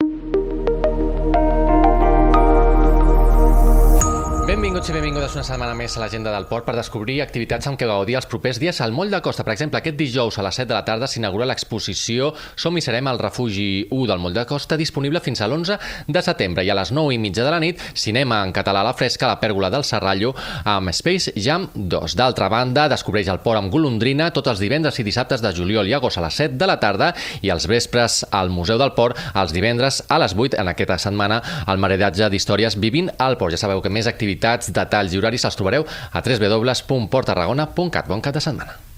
Benvinguts i benvingudes una setmana més a l'Agenda del Port per descobrir activitats amb què gaudir els propers dies al Moll de Costa. Per exemple, aquest dijous a les 7 de la tarda s'inaugura l'exposició Som i serem al refugi 1 del Moll de Costa, disponible fins a l'11 de setembre. I a les 9:30 de la nit, cinema en català a la fresca a la Pèrgola del Serrallo amb Space Jam 2. D'altra banda, descobreix el port amb golondrina tots els divendres i dissabtes de juliol i agost a les 7 de la tarda i els vespres al Museu del Port els divendres a les 8 en aquesta setmana al maridatge d'històries Vivint al Port. Ja sabeu que més activitats, detalls i horaris els trobareu a www.porttarragona.cat. Bon cap de setmana.